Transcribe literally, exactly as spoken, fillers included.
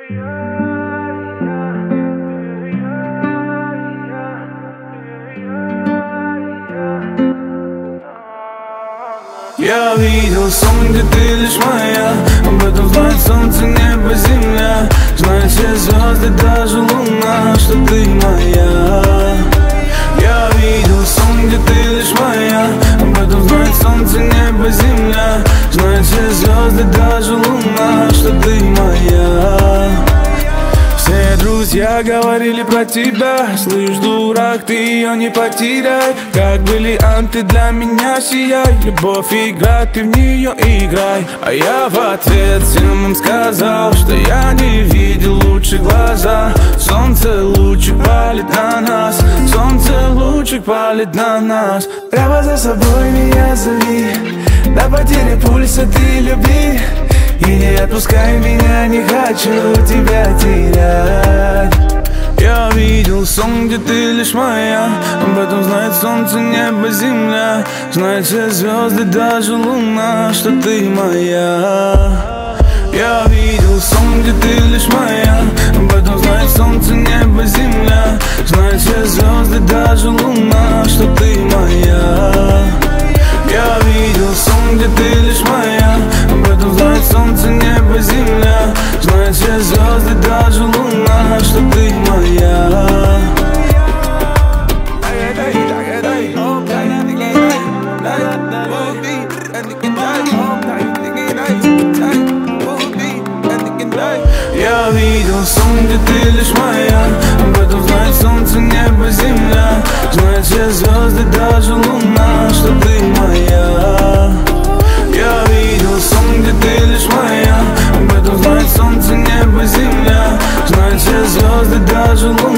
Я видел сон, где ты лишь моя. Об этом знает солнце, небо, земля. Знают все звезды, даже луна, что ты моя. Я видел сон, где ты лишь моя. Об этом знает солнце, небо, земля. Знают все звезды, даже луна, что ты моя. Все друзья говорили про тебя. Слышь, дурак, ты ее не потеряй. Как бриллианты для меня сияй. Любовь игра, ты в нее играй. А я в ответ всем им сказал, что я не видел лучше глаза. Солнце лучик палит на нас. Солнце лучик палит на нас. Прямо за собой меня зови. До потери пульса ты люби. И не отпускай меня, не хочу тебя терять. Я видел сон, где ты лишь моя. Об этом знает солнце, небо, земля. Знают все звезды, даже луна, что ты моя. Я видел сон, где ты лишь моя. Об этом знает солнце, небо, земля. Знают все звезды, даже луна, что ты моя. Я видел сон, где ты лишь моя. Об этом знает солнце, небо, земля. Знают все звезды, даже луна, что ты моя. Я видел сон, где ты лишь моя. Об этом знает солнце, небо, земля. Знают все звезды, даже луна, что ты моя. Я видел сон, где ты лишь моя. Об этом знает солнце, небо, земля. Знают все звезды, даже луна.